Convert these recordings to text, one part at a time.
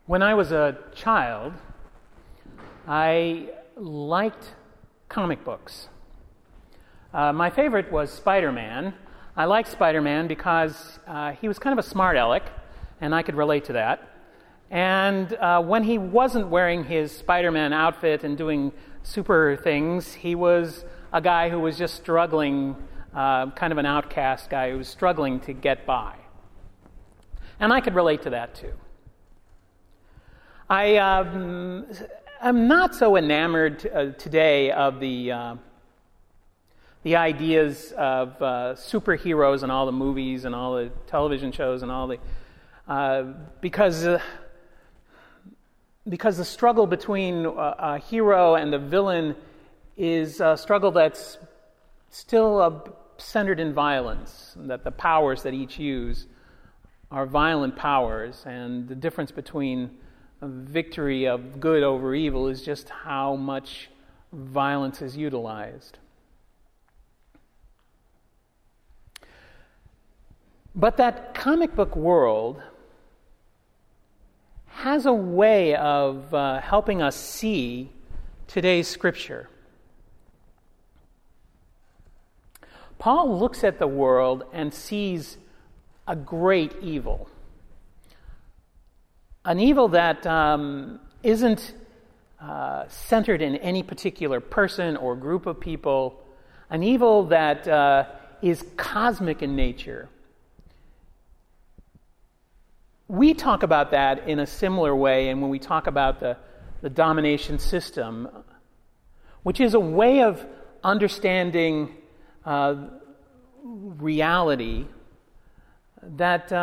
When I was a child, I liked comic books. My favorite was Spider-Man. I liked Spider-Man because he was kind of a smart aleck, and I could relate to that. And when he wasn't wearing his Spider-Man outfit and doing super things, he was a guy who was just struggling, kind of an outcast guy who was struggling to get by. And I could relate to that too. I'm not so enamored today of the ideas of superheroes and all the movies and all the television shows and all the because the struggle between a hero and a villain is a struggle that's still centered in violence, that the powers that each use are violent powers, and the difference between a victory of good over evil is just how much violence is utilized. But that comic book world has a way of helping us see today's scripture. Paul looks at the world and sees a great evil. An evil that isn't centered in any particular person or group of people. An evil that is cosmic in nature. We talk about that in a similar way, and when we talk about the domination system, which is a way of understanding reality that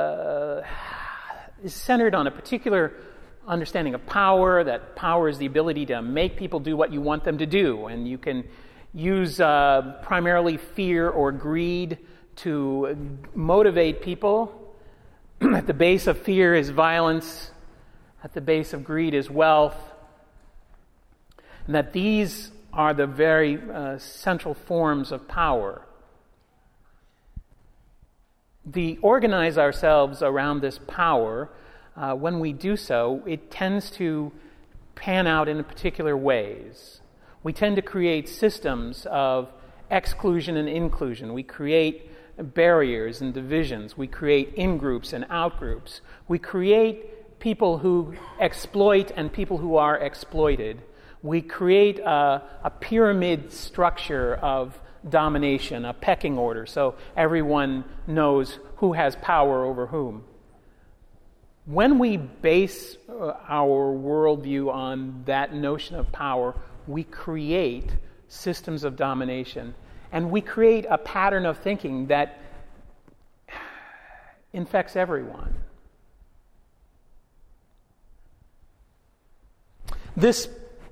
is centered on a particular understanding of power, that power is the ability to make people do what you want them to do, and you can use primarily fear or greed to motivate people. At the base of fear is violence, at the base of greed is wealth, and that these are the very central forms of power. We organize ourselves around this power. When we do so, it tends to pan out in particular ways. We tend to create systems of exclusion and inclusion. We create barriers and divisions. We create in-groups and out-groups. We create people who exploit and people who are exploited. We create a pyramid structure of domination, a pecking order, so everyone knows who has power over whom. When we base our worldview on that notion of power, we create systems of domination, and we create a pattern of thinking that infects everyone. This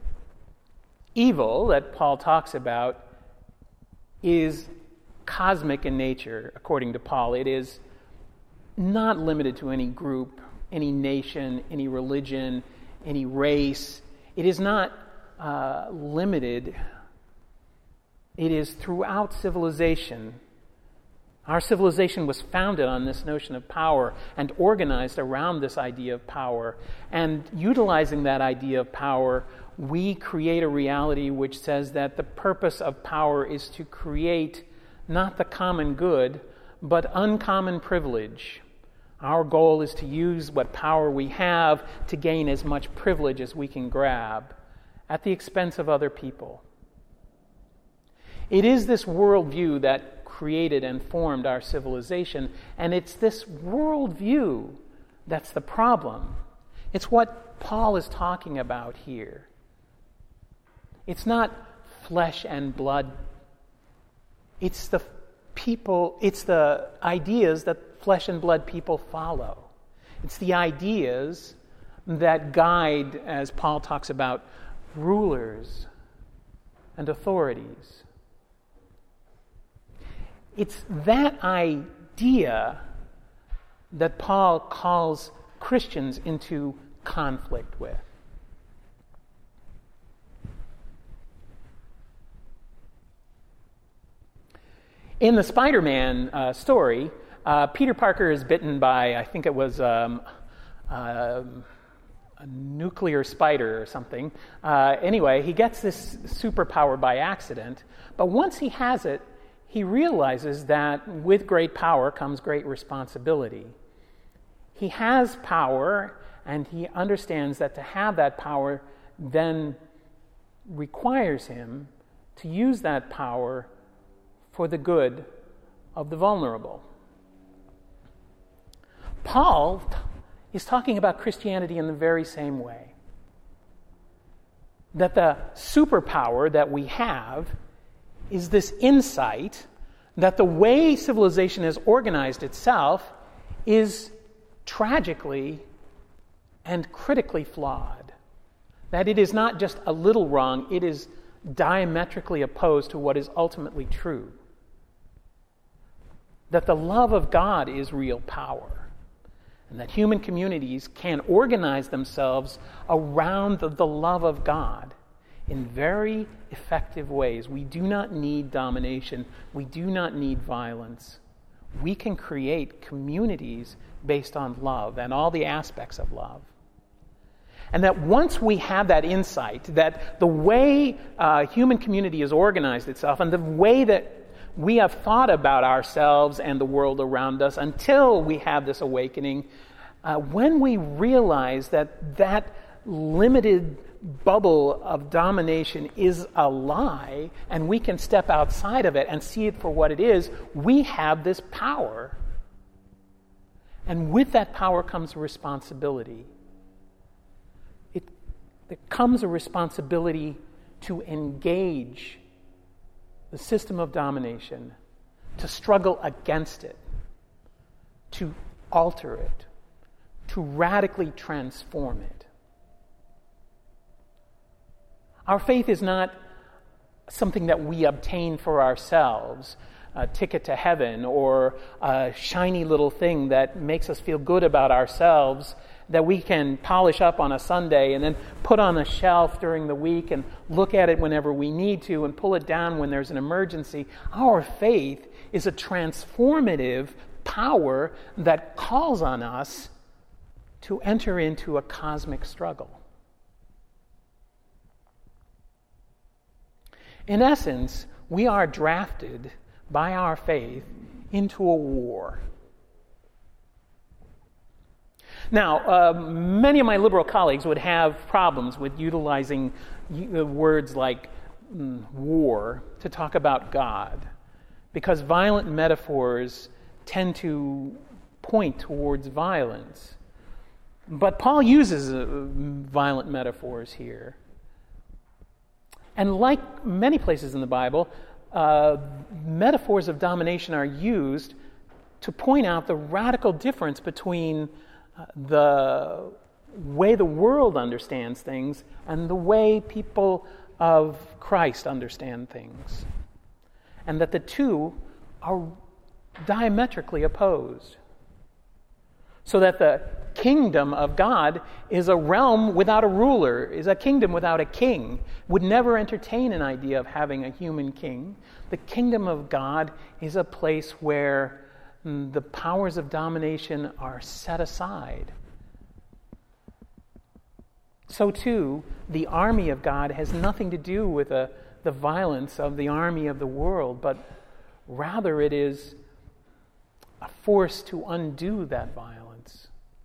evil that Paul talks about is cosmic in nature, according to Paul. It is not limited to any group, any nation, any religion, any race. It is not limited. It is throughout civilization. Our civilization was founded on this notion of power and organized around this idea of power. And utilizing that idea of power, we create a reality which says that the purpose of power is to create not the common good, but uncommon privilege. Our goal is to use what power we have to gain as much privilege as we can grab at the expense of other people. It is this worldview that created and formed our civilization, and it's this worldview that's the problem. It's what Paul is talking about here. It's not flesh and blood. It's the people, it's the ideas that flesh and blood people follow. It's the ideas that guide, as Paul talks about, rulers and authorities. It's that idea that Paul calls Christians into conflict with. In the Spider-Man story, Peter Parker is bitten by, I think it was nuclear spider or something. Anyway, he gets this superpower by accident. But once he has it, he realizes that with great power comes great responsibility. He has power, and he understands that to have that power then requires him to use that power for the good of the vulnerable. Paul is talking about Christianity in the very same way. That the superpower that we have is this insight that the way civilization has organized itself is tragically and critically flawed. That it is not just a little wrong, it is diametrically opposed to what is ultimately true. That the love of God is real power. And that human communities can organize themselves around the love of God in very effective ways. We do not need domination. We do not need violence. We can create communities based on love and all the aspects of love. And that once we have that insight, that the way human community has organized itself and the way that we have thought about ourselves and the world around us until we have this awakening, when we realize that that limited bubble of domination is a lie and we can step outside of it and see it for what it is, we have this power. And with that power comes a responsibility. There comes a responsibility to engage the system of domination, to struggle against it, to alter it, to radically transform it. Our faith is not something that we obtain for ourselves, a ticket to heaven or a shiny little thing that makes us feel good about ourselves that we can polish up on a Sunday and then put on a shelf during the week and look at it whenever we need to and pull it down when there's an emergency. Our faith is a transformative power that calls on us to enter into a cosmic struggle. In essence, we are drafted by our faith into a war. Now, many of my liberal colleagues would have problems with utilizing words like war to talk about God, because violent metaphors tend to point towards violence. But Paul uses violent metaphors here. And like many places in the Bible, metaphors of domination are used to point out the radical difference between the way the world understands things and the way people of Christ understand things. And that the two are diametrically opposed. So that the kingdom of God is a realm without a ruler, is a kingdom without a king, would never entertain an idea of having a human king. The kingdom of God is a place where the powers of domination are set aside. So too, the army of God has nothing to do with the violence of the army of the world, but rather it is a force to undo that violence.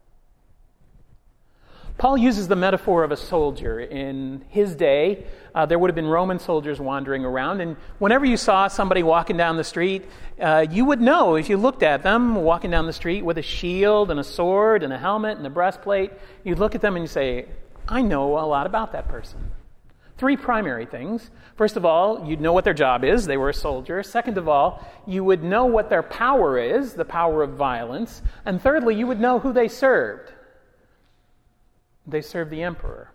Paul uses the metaphor of a soldier. In his day, there would have been Roman soldiers wandering around, and whenever you saw somebody walking down the street, you would know if you looked at them walking down the street with a shield and a sword and a helmet and a breastplate, you'd look at them and you say, I know a lot about that person. Three primary things. First of all, you'd know what their job is. They were a soldier. Second of all, you would know what their power is, the power of violence. And thirdly, you would know who they served. They served the emperor.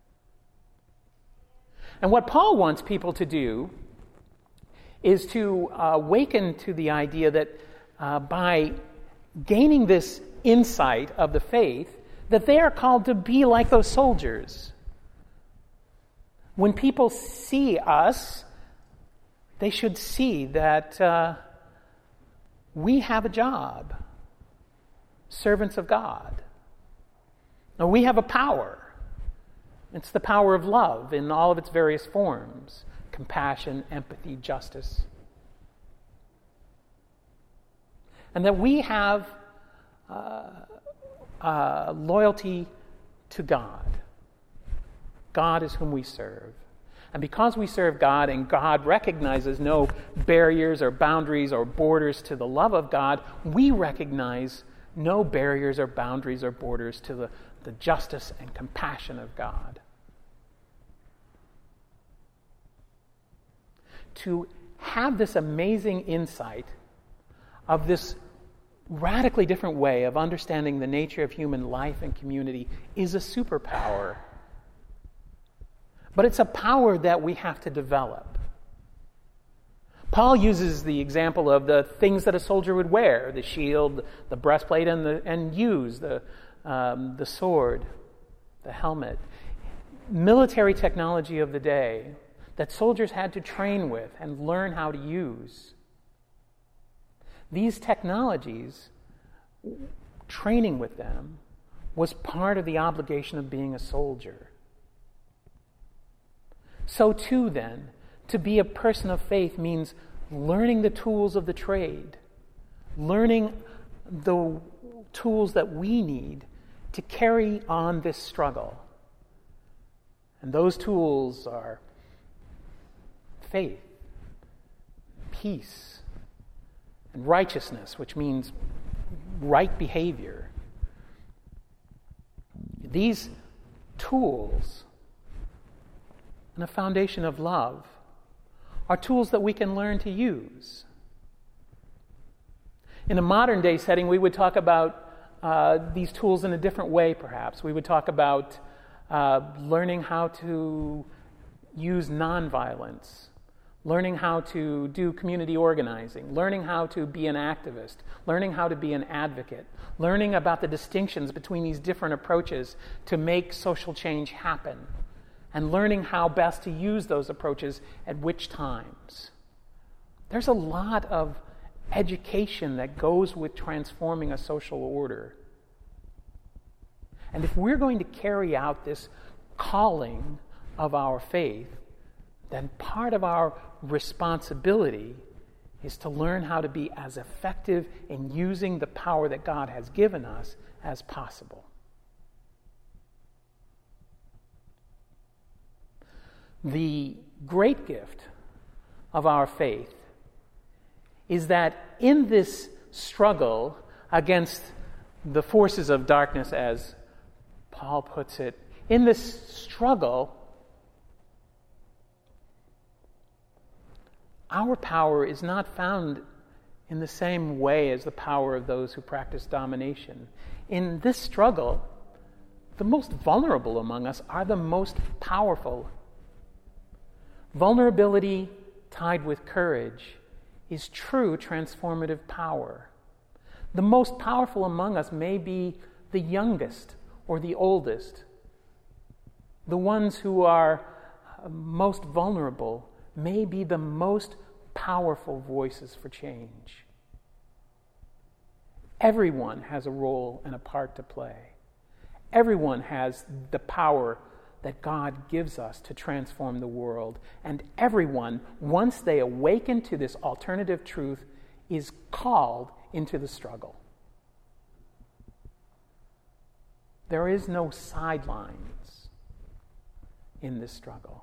And what Paul wants people to do is to awaken to the idea that by gaining this insight of the faith, that they are called to be like those soldiers. When people see us, they should see that we have a job, servants of God. Now, we have a power. It's the power of love in all of its various forms: compassion, empathy, justice. And that we have loyalty to God. God is whom we serve. And because we serve God and God recognizes no barriers or boundaries or borders to the love of God, we recognize no barriers or boundaries or borders to the justice and compassion of God. To have this amazing insight of this radically different way of understanding the nature of human life and community is a superpower. But it's a power that we have to develop. Paul uses the example of the things that a soldier would wear: the shield, the breastplate, and use the sword, the helmet. Military technology of the day that soldiers had to train with and learn how to use. These technologies, training with them, was part of the obligation of being a soldier. So too, then, to be a person of faith means learning the tools of the trade, learning the tools that we need to carry on this struggle. And those tools are faith, peace, and righteousness, which means right behavior. These tools and a foundation of love are tools that we can learn to use. In a modern day setting, we would talk about these tools in a different way, perhaps. We would talk about learning how to use nonviolence, learning how to do community organizing, learning how to be an activist, learning how to be an advocate, learning about the distinctions between these different approaches to make social change happen, and learning how best to use those approaches at which times. There's a lot of education that goes with transforming a social order. And if we're going to carry out this calling of our faith, then part of our responsibility is to learn how to be as effective in using the power that God has given us as possible. The great gift of our faith is that in this struggle against the forces of darkness, as Paul puts it, in this struggle, our power is not found in the same way as the power of those who practice domination. In this struggle, the most vulnerable among us are the most powerful. Vulnerability tied with courage is true transformative power. The most powerful among us may be the youngest or the oldest. The ones who are most vulnerable may be the most powerful voices for change. Everyone has a role and a part to play. Everyone has the power that God gives us to transform the world. And everyone, once they awaken to this alternative truth, is called into the struggle. There is no sidelines in this struggle.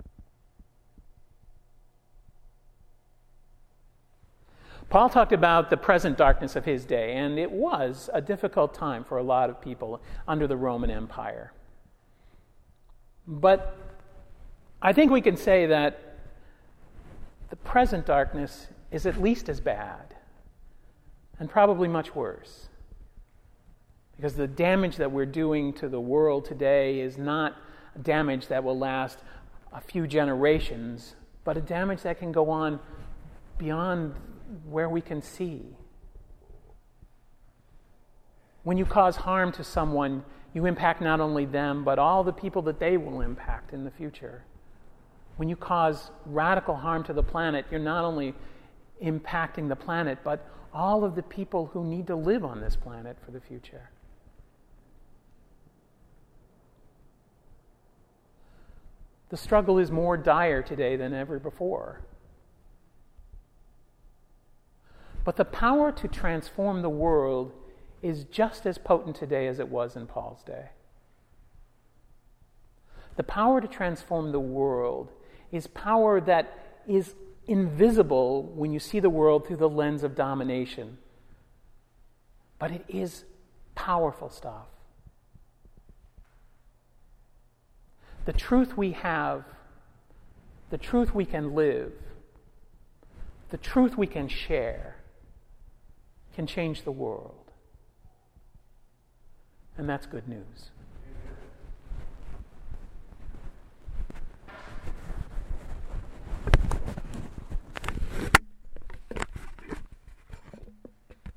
Paul talked about the present darkness of his day, and it was a difficult time for a lot of people under the Roman Empire. But I think we can say that the present darkness is at least as bad, and probably much worse. Because the damage that we're doing to the world today is not damage that will last a few generations, but a damage that can go on beyond where we can see. When you cause harm to someone, you impact not only them, but all the people that they will impact in the future. When you cause radical harm to the planet, you're not only impacting the planet, but all of the people who need to live on this planet for the future. The struggle is more dire today than ever before. But the power to transform the world is just as potent today as it was in Paul's day. The power to transform the world is power that is invisible when you see the world through the lens of domination. But it is powerful stuff. The truth we have, the truth we can live, the truth we can share can change the world. And that's good news.